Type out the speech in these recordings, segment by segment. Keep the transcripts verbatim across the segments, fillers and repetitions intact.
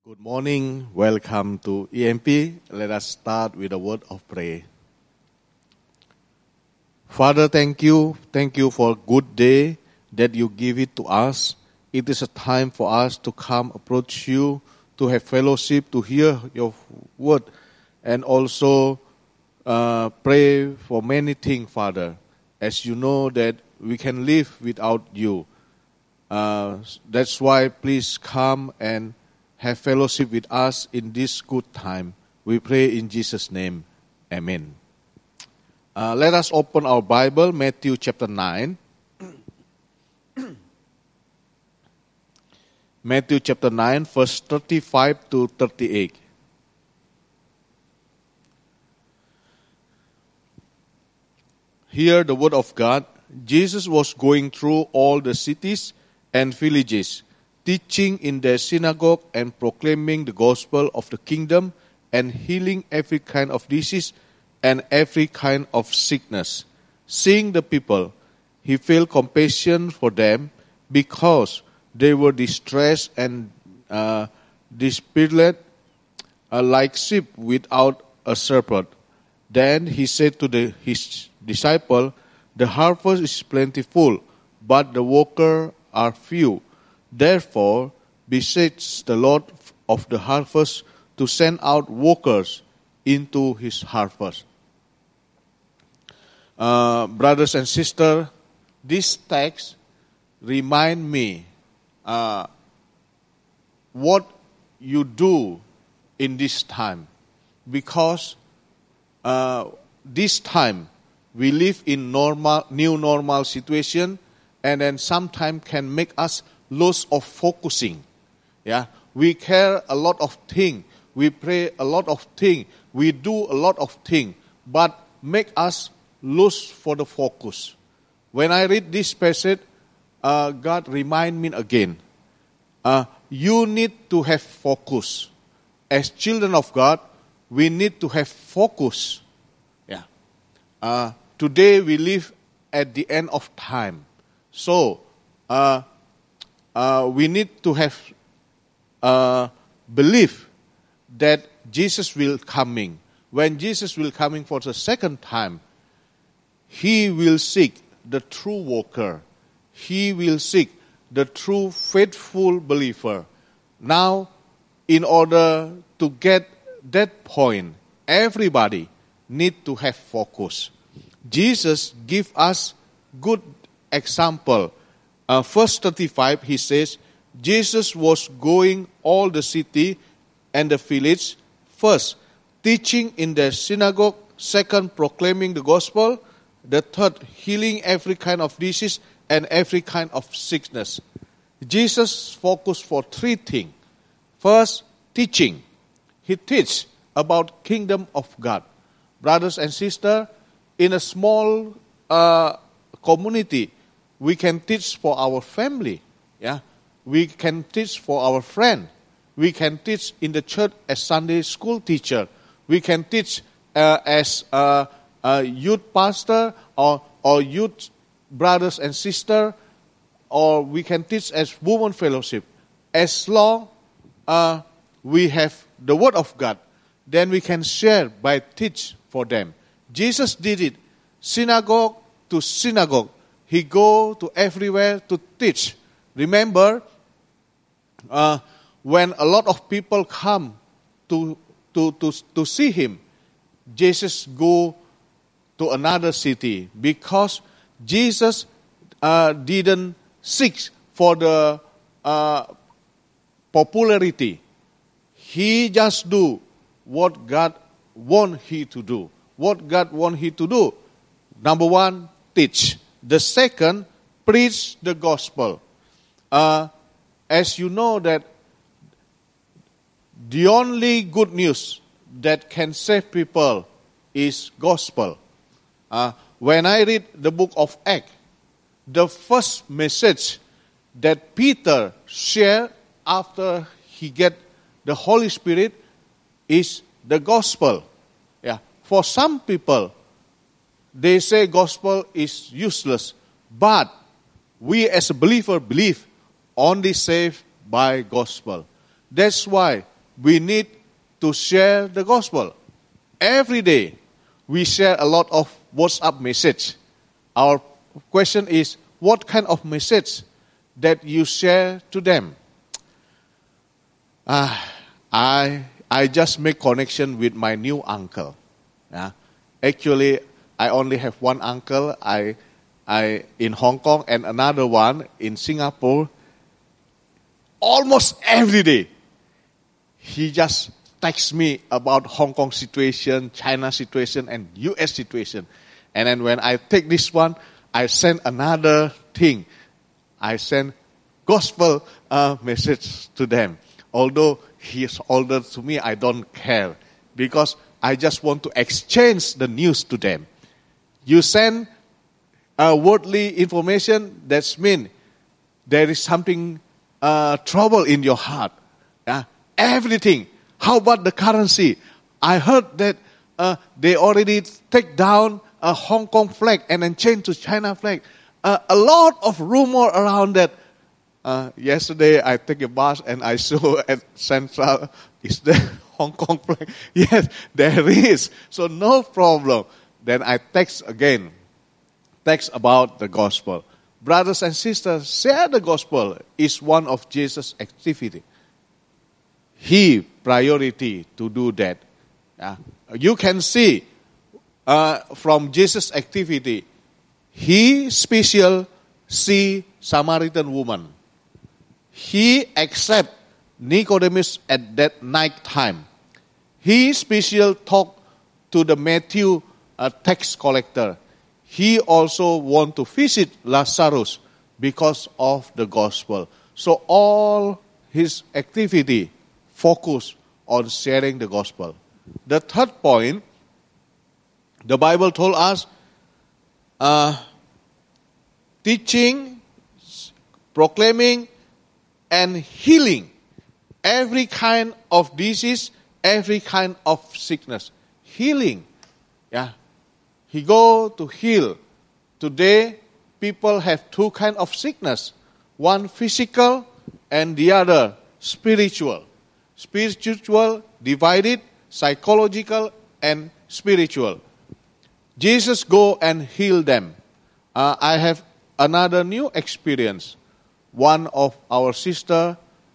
Good morning. Welcome to E M P. Let us start with a word of prayer. Father, thank you. Thank you for a good day that you give it to us. It is a time for us to come approach you, to have fellowship, to hear your word, and also uh, pray for many things, Father. As you know that we can live without you. Uh, that's why please come and have fellowship with us in this good time. We pray in Jesus' name. Amen. Uh, let us open our Bible, Matthew chapter nine. Matthew chapter nine, verse thirty-five to thirty-eight. Hear the word of God. Jesus was going through all the cities and villages, teaching in their synagogue and proclaiming the gospel of the kingdom and healing every kind of disease and every kind of sickness. Seeing the people, he felt compassion for them because they were distressed and uh, despaired uh, like sheep without a shepherd. Then he said to the, his disciple, "The harvest is plentiful, but the workers are few. Therefore, beseech the Lord of the harvest to send out workers into his harvest." Uh, brothers and sisters, this text remind me uh, what you do in this time. Because uh, this time we live in normal, new normal situation, and then sometimes can make us loss of focusing. Yeah, we care a lot of things, we pray a lot of things, we do a lot of things, but make us lose for the focus. When I read this passage, uh, God remind me again, uh, you need to have focus. As children of God, we need to have focus. Yeah. Uh, today we live at the end of time, so. Uh, Uh, we need to have uh, belief that Jesus will coming. When Jesus will coming for the second time, he will seek the true worker. He will seek the true faithful believer. Now, in order to get that point, everybody need to have focus. Jesus give us good example. Uh, verse thirty-five, he says, Jesus was going all the city and the village, first, teaching in their synagogue, second, proclaiming the gospel, the third, healing every kind of disease and every kind of sickness. Jesus focused for three things. First, teaching. He teach about kingdom of God. Brothers and sisters, in a small uh, community, we can teach for our family, yeah. We can teach for our friend. We can teach in the church as Sunday school teacher. We can teach uh, as a, a youth pastor or or youth brothers and sister, or we can teach as women fellowship. As long uh, we have the word of God, then we can share by teach for them. Jesus did it, synagogue to synagogue. He go to everywhere to teach. Remember, uh, when a lot of people come to, to, to, to see him, Jesus go to another city because Jesus uh, didn't seek for the uh, popularity. He just do what God want he to do. What God want he to do. Number one, teach. The second, preach the gospel. Uh, as you know that the only good news that can save people is gospel. Uh, when I read the book of Acts, the first message that Peter shared after he get the Holy Spirit is the gospel. Yeah. For some people, they say gospel is useless, but we as a believer believe only saved by gospel. That's why we need to share the gospel. Every day, we share a lot of WhatsApp message. Our question is, what kind of message that you share to them? Uh, I I just make connection with my new uncle. Yeah. Actually, I only have one uncle I, I in Hong Kong and another one in Singapore. Almost every day, he just texts me about Hong Kong situation, China situation, and U S situation. And then when I take this one, I send another thing. I send gospel uh, message to them. Although he is older to me, I don't care because I just want to exchange the news to them. You send uh, worldly information, that's mean there is something uh, trouble in your heart. Yeah? Everything. How about the currency? I heard that uh, they already take down a Hong Kong flag and then change to China flag. Uh, a lot of rumor around that. Uh, yesterday I take a bus and I saw at Central, is there Hong Kong flag? Yes, there is. So no problem. Then I text again. Text about the gospel. Brothers and sisters, share the gospel is one of Jesus' activity. He priority to do that. Yeah. You can see uh, from Jesus' activity, he special see Samaritan woman. He accept Nicodemus at that night time. He special talk to the Matthew uh, tax collector. He also want to visit Lazarus because of the gospel. So all his activity focus on sharing the gospel. The third point, the Bible told us, uh, teaching, proclaiming, and healing every kind of disease, every kind of sickness. Healing. Yeah. He go to heal. Today, people have two kind of sickness. One physical and the other spiritual. Spiritual divided, psychological and spiritual. Jesus go and heal them. Uh, I have another new experience. One of our sister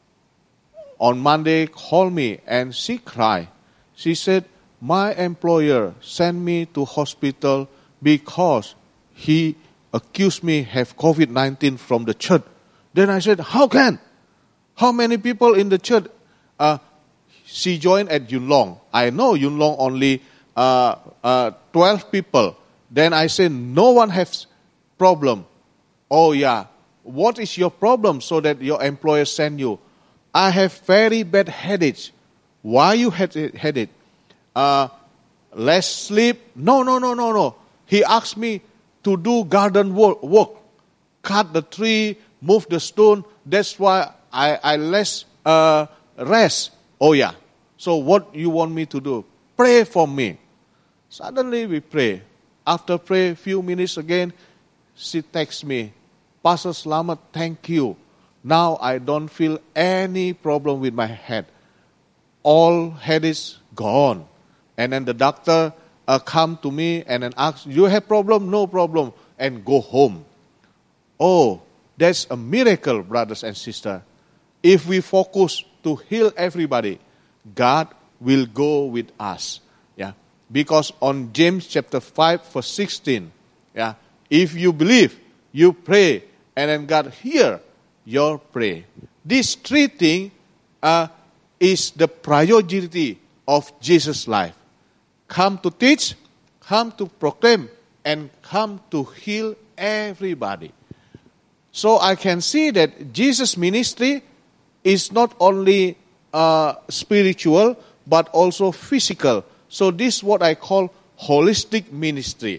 on Monday called me and she cried. She said, my employer sent me to hospital because he accused me have covid nineteen from the church. Then I said, how can? How many people in the church? Uh, she joined at Yuen Long. I know Yuen Long only uh, uh, twelve people. Then I said, no one has problem. Oh yeah. What is your problem so that your employer send you? I have very bad headaches. Why you had headache? Uh, less sleep? No, no, no, no, no. He asked me to do garden work, work. Cut the tree, move the stone. That's why I, I less uh, rest. Oh yeah. So what you want me to do? Pray for me. Suddenly we pray. After pray, few minutes again, she texts me, Pastor Slamet, thank you. Now I don't feel any problem with my head. All head is gone. And then the doctor uh, come to me and then ask, you have problem? No problem. And go home. Oh, that's a miracle, brothers and sisters. If we focus to heal everybody, God will go with us. Yeah, because on James chapter five verse sixteen, yeah, if you believe, you pray, and then God hear your prayer. This three things uh, is the priority of Jesus' life. Come to teach, come to proclaim, and come to heal everybody. So I can see that Jesus' ministry is not only uh, spiritual, but also physical. So this is what I call holistic ministry.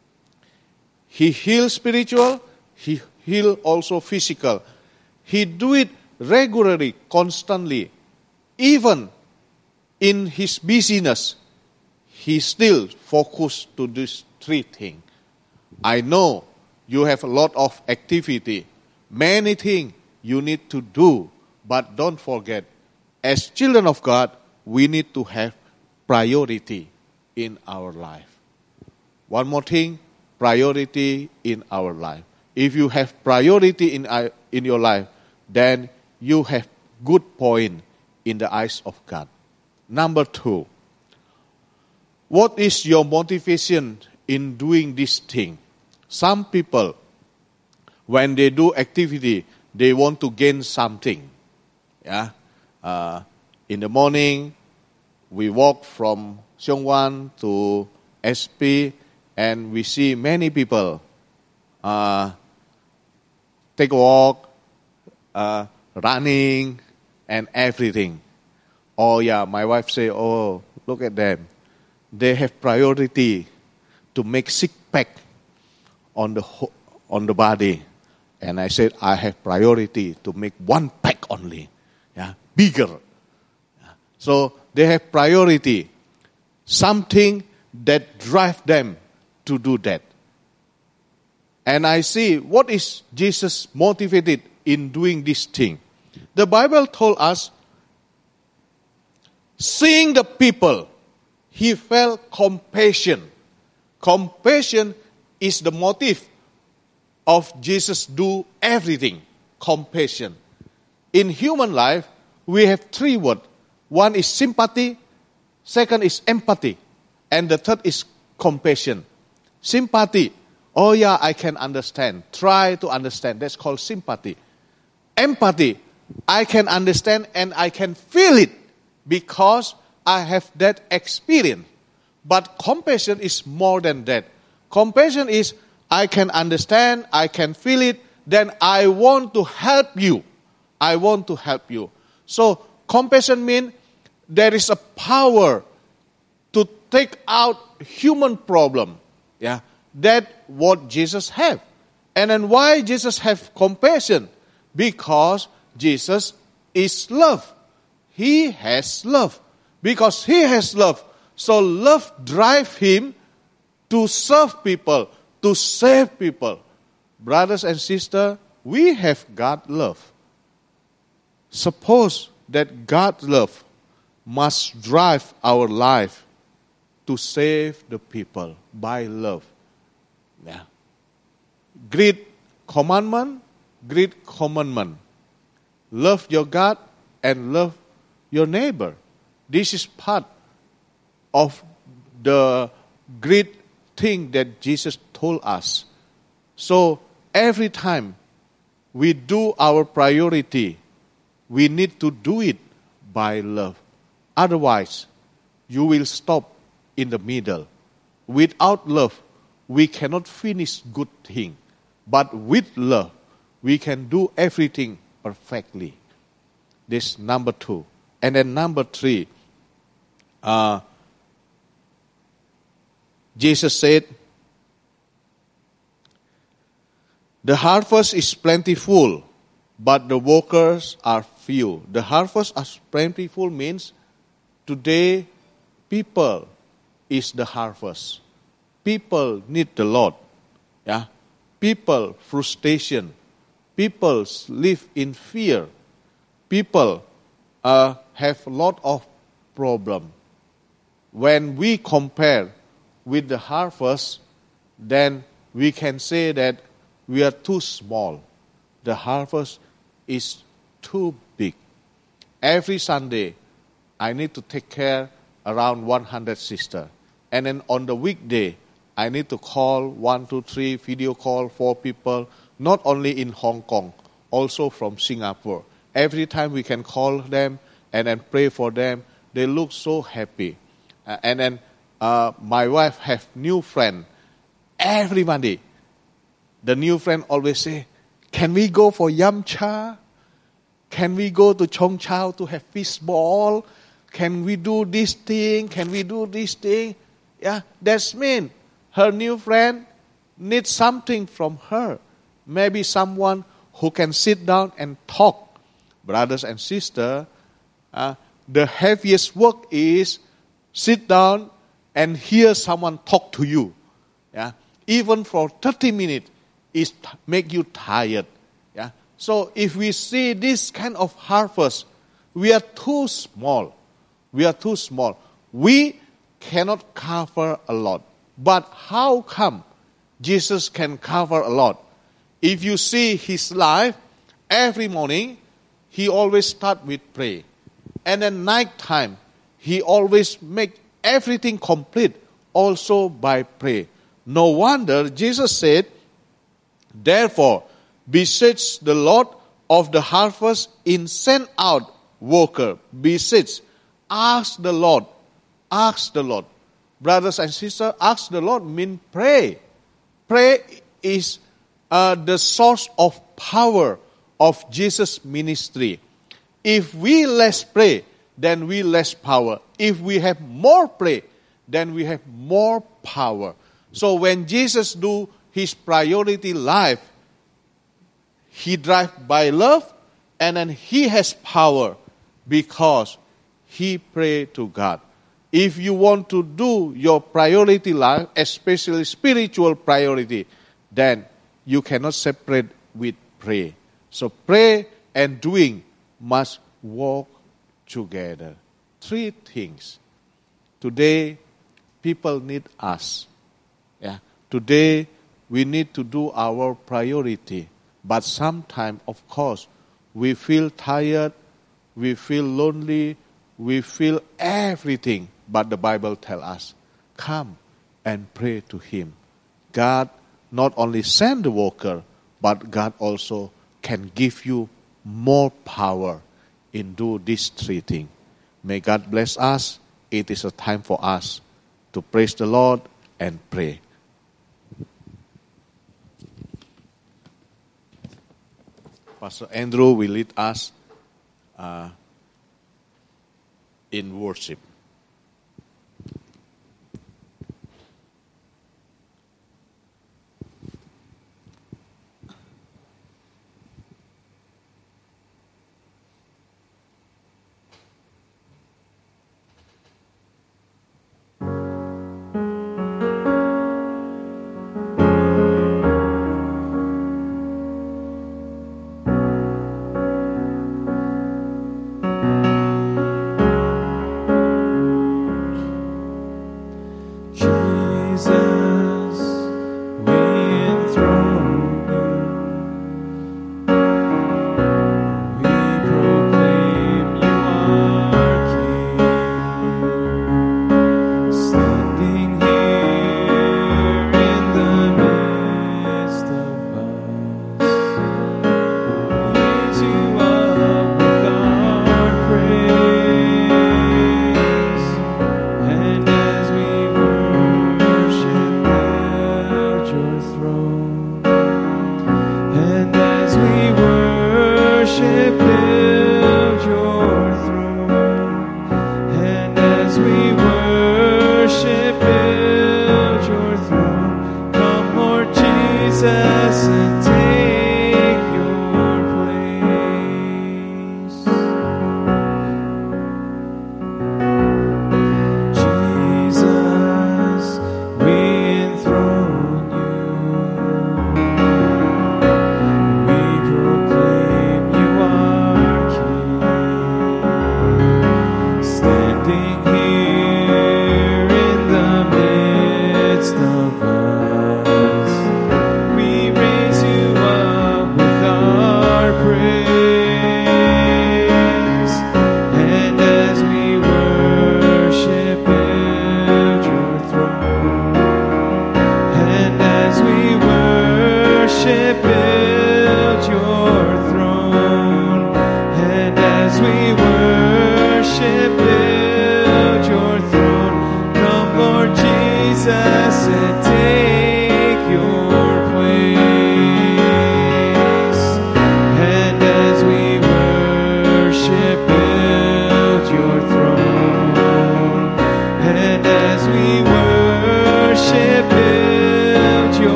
He heals spiritual, he heals also physical. He do it regularly, constantly. Even in his busyness, he still focused to these three things. I know you have a lot of activity, many things you need to do, but don't forget, as children of God, we need to have priority in our life. One more thing, priority in our life. If you have priority in, in your life, then you have good point in the eyes of God. Number two, what is your motivation in doing this thing? Some people, when they do activity, they want to gain something. Yeah, uh, in the morning, we walk from Seongwan to S P, and we see many people uh, take a walk, uh, running, and everything. Oh yeah, my wife say, oh, look at them. They have priority to make six pack on the on the body. And I said, I have priority to make one pack only. Yeah, bigger. Yeah. So they have priority. Something that drive them to do that. And I see what is Jesus motivated in doing this thing. The Bible told us, seeing the people, he felt compassion. Compassion is the motive of Jesus do everything. Compassion. In human life, we have three words. One is sympathy, second is empathy, and the third is compassion. Sympathy, oh yeah, I can understand. Try to understand. That's called sympathy. Empathy, I can understand and I can feel it because I have that experience. But compassion is more than that. Compassion is, I can understand, I can feel it, then I want to help you. I want to help you. So compassion means there is a power to take out human problem. Yeah, that's what Jesus have. And then why Jesus have compassion? Because Jesus is love. He has love. Because he has love. So love drives him to serve people, to save people. Brothers and sisters, we have God's love. Suppose that God's love must drive our life to save the people by love. Yeah. Great commandment, great commandment. Love your God and love your neighbor. This is part of the great thing that Jesus told us. So every time we do our priority, we need to do it by love. Otherwise, you will stop in the middle. Without love, we cannot finish good thing. But with love, we can do everything perfectly. This number two. And then number three, uh, Jesus said, the harvest is plentiful, but the workers are few. The harvest is plentiful means today people is the harvest. People need the Lord. Yeah? People frustration. People live in fear. People uh, have a lot of problem. When we compare with the harvest, then we can say that we are too small. The harvest is too big. Every Sunday, I need to take care around one hundred sisters. And then on the weekday, I need to call one, two, three, video call four people, not only in Hong Kong, also from Singapore. Every time we can call them and then pray for them, they look so happy. Uh, and then uh, my wife have new friend. Every Monday, the new friend always say, can we go for Yam Cha? Can we go to Chong Chao to have fish ball? Can we do this thing? Can we do this thing? Yeah, that's mean her new friend needs something from her. Maybe someone who can sit down and talk. Brothers and sisters, uh, the heaviest work is sit down and hear someone talk to you. Yeah, even for thirty minutes, it make you tired. Yeah. So if we see this kind of harvest, we are too small. We are too small. We cannot cover a lot. But how come Jesus can cover a lot? If you see his life, every morning, he always start with prayer. And at night time, he always make everything complete also by prayer. No wonder Jesus said, therefore, beseech the Lord of the harvest in send out worker. Beseech. Ask the Lord. Ask the Lord. Brothers and sisters, ask the Lord means pray. Pray is uh, the source of power of Jesus' ministry. If we less pray, then we less power. If we have more pray, then we have more power. So when Jesus do his priority life, he drive by love, and then he has power because he pray to God. If you want to do your priority life, especially spiritual priority, then you cannot separate with pray. So pray and doing must walk together. Three things. Today, people need us. Yeah. Today, we need to do our priority. But sometimes, of course, we feel tired, we feel lonely, we feel everything. But the Bible tells us, come and pray to him. God not only send the worker, but God also can give you more power in do these three things. May God bless us. It is a time for us to praise the Lord and pray. Pastor Andrew will lead us uh, in worship.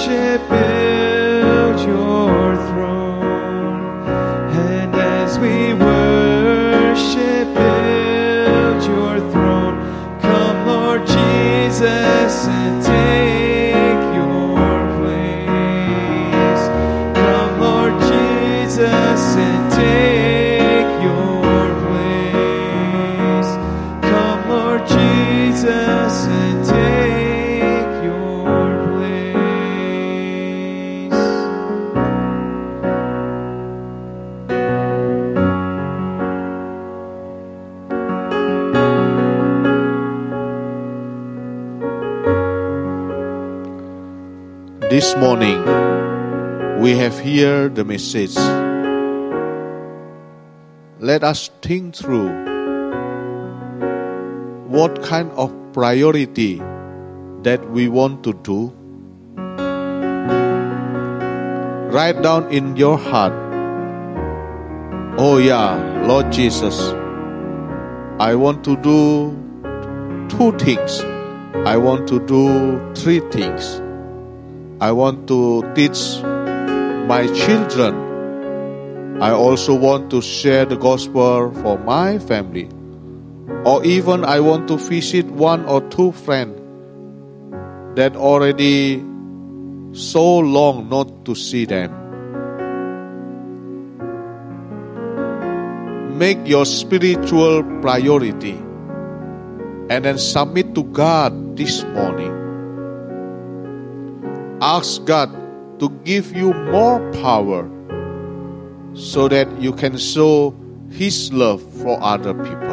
worship build your throne, and as we worship build your throne, come Lord Jesus and take your place. Come Lord Jesus and take your place. Come Lord Jesus and take your place. This morning, we have heard the message. Let us think through what kind of priority that we want to do. Write down in your heart, oh yeah, Lord Jesus, I want to do two things. I want to do three things. I want to teach my children. I also want to share the gospel for my family. Or even I want to visit one or two friends that already so long not to see them. Make your spiritual priority and then submit to God this morning. Ask God to give you more power so that you can show His love for other people.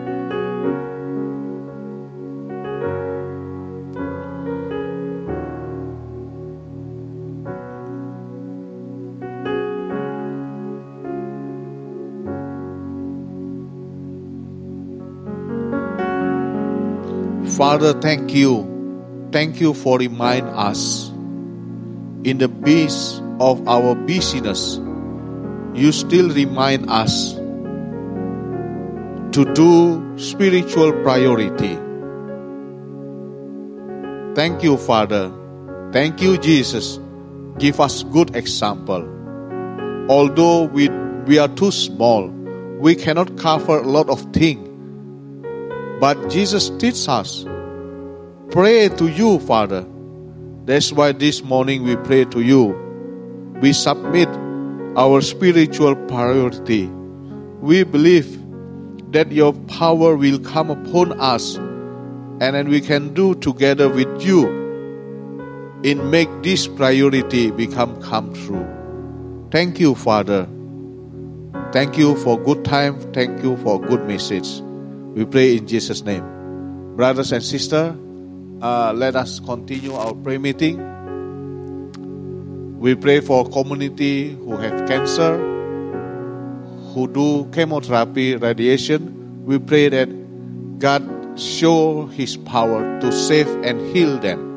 Father, thank you. Thank you for reminding us in the midst of our busyness, you still remind us to do spiritual priority. Thank you, Father. Thank you, Jesus. Give us good example. Although we, we are too small, we cannot cover a lot of things. But Jesus teaches us. Pray to you, Father. That's why this morning we pray to you. We submit our spiritual priority. We believe that your power will come upon us, and then we can do together with you in make this priority become come true. Thank you, Father. Thank you for good time. Thank you for good message. We pray in Jesus' name. Brothers and sisters, Uh, let us continue our prayer meeting. We pray for community who have cancer, who do chemotherapy, radiation. We pray that God show His power to save and heal them.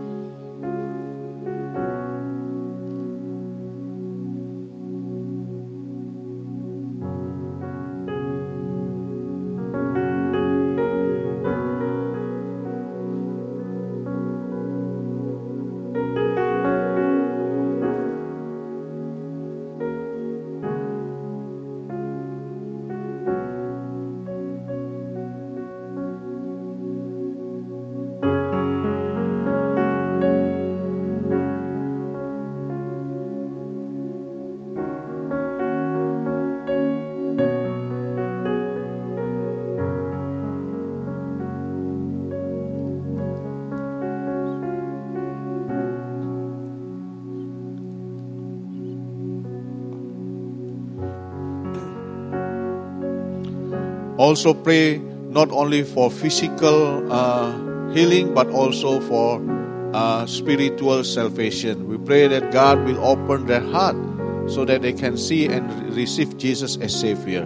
Also pray not only for physical uh, healing, but also for uh, spiritual salvation. We pray that God will open their heart so that they can see and receive Jesus as Savior.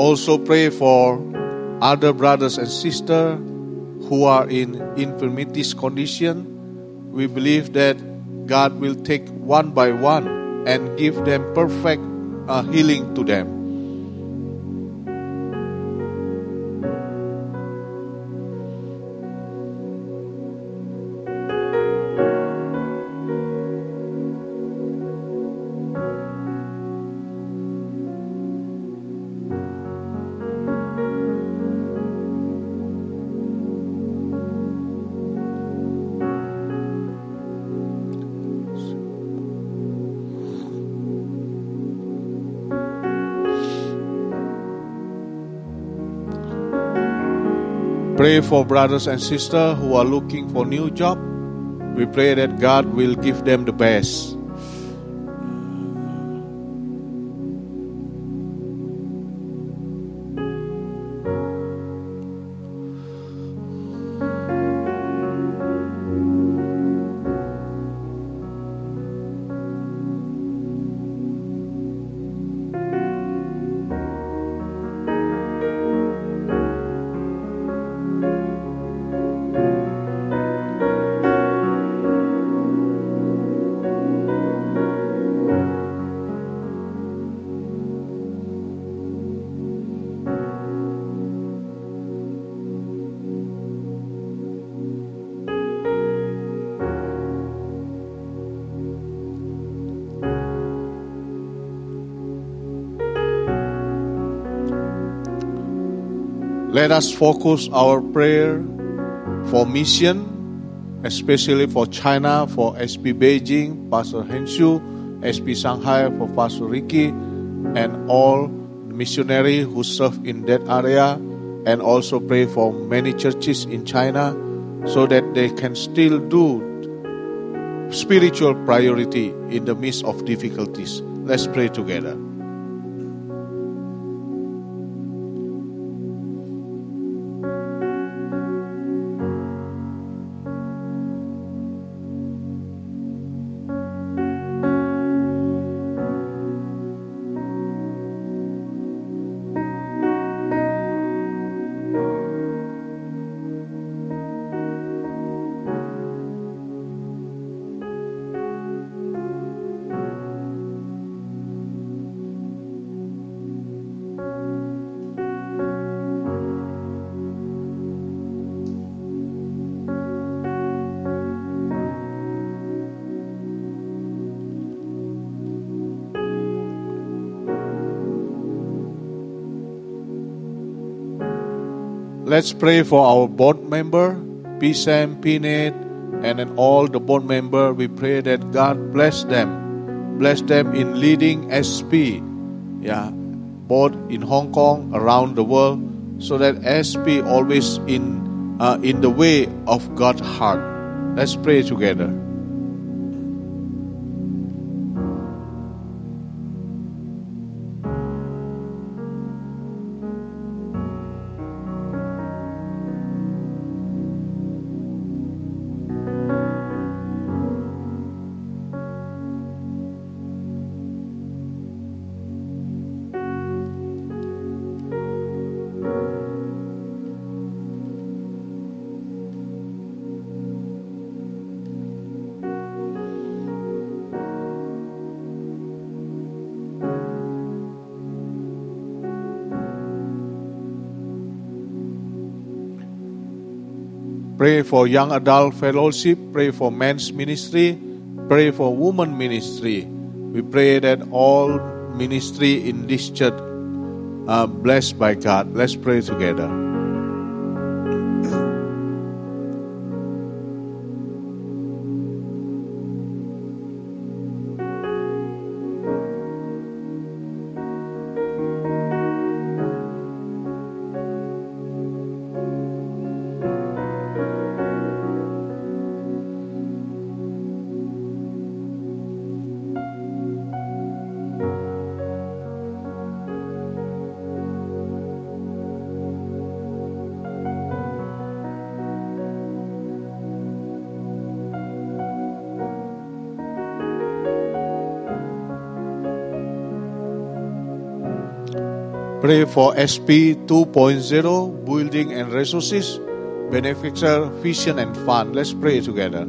also pray for other brothers and sisters who are in infirmities condition. We believe that God will take one by one and give them perfect uh, healing to them. Pray for brothers and sisters who are looking for new job. We pray that God will give them the best. Let us focus our prayer for mission, especially for China, for S P Beijing, Pastor Henshu, S P Shanghai, for Pastor Ricky, and all missionaries who serve in that area, and also pray for many churches in China so that they can still do spiritual priority in the midst of difficulties. Let's pray together. Let's pray for our board member, P. Sam, P. Nate, and then all the board member. We pray that God bless them. Bless them in leading S P, yeah, both in Hong Kong, around the world, so that S P always in uh, in the way of God's heart. Let's pray together. Pray for young adult fellowship. Pray for men's ministry. Pray for women ministry. We pray that all ministry in this church are blessed by God. Let's pray together. Pray for S P two point oh, Building and Resources, Benefactor, Vision and Fund. Let's pray together.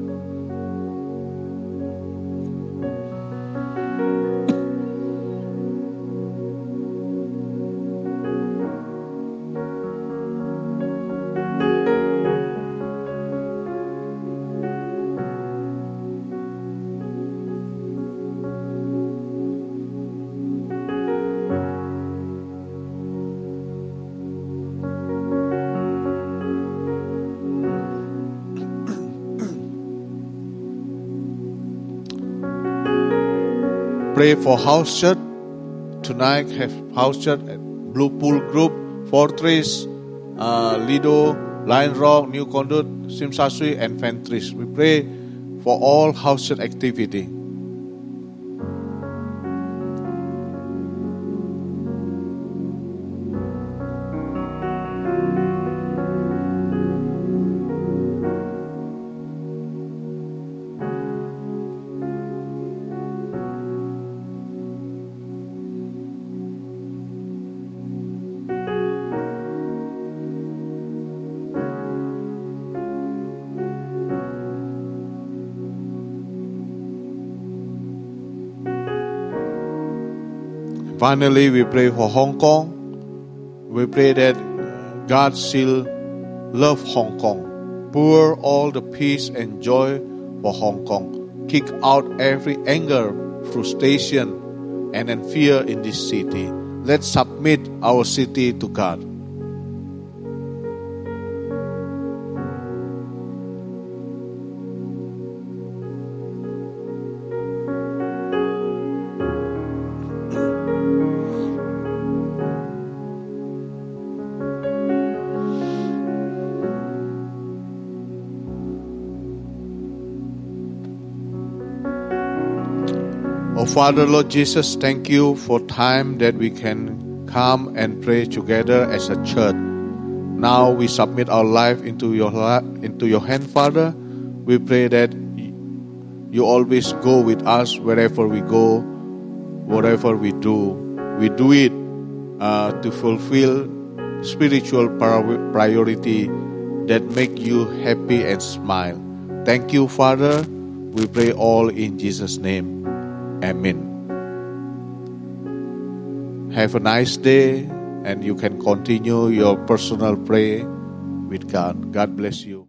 Pray for House Church. Tonight have House Church, Blue Pool Group, Fortress, uh, Lido, Lion Rock, New Conduit, Simsasui, and Fentris. We pray for all House Church activity. Finally, we pray for Hong Kong. We pray that God still love Hong Kong. Pour all the peace and joy for Hong Kong. Kick out every anger, frustration, and then fear in this city. Let's submit our city to God. Oh, Father, Lord Jesus, thank you for time that we can come and pray together as a church. Now we submit our life into your into your hand, Father. We pray that you always go with us wherever we go, whatever we do. We do it uh, to fulfill spiritual priority that make you happy and smile. Thank you, Father. We pray all in Jesus' name. Amen. Have a nice day, and you can continue your personal prayer with God. God bless you.